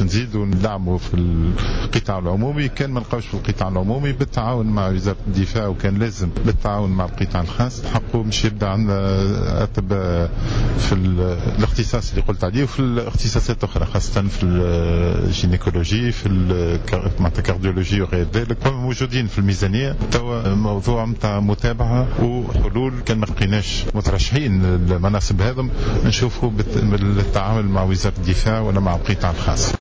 باش نزيدوا ندعموا في القطاع العمومي. كان ما نلقاوش في القطاع العمومي بالتعاون مع وزارة الدفاع، وكان لازم بالتعاون مع القطاع الخاص حقه باش يبدا عندنا أطباء في الاختصاص اللي قلت عليه وفي الاختصاصات الأخرى، خاصة في الجينيكولوجي، في الكارديولوجي وغير ذلك، موجودين في الميزانية. توا موضوع متاع متابعة وحلول. كان ما لقيناش مترشحين المناصب هذم نشوفوا بالتعامل مع وزارة الدفاع ولا مع القطاع الخاص.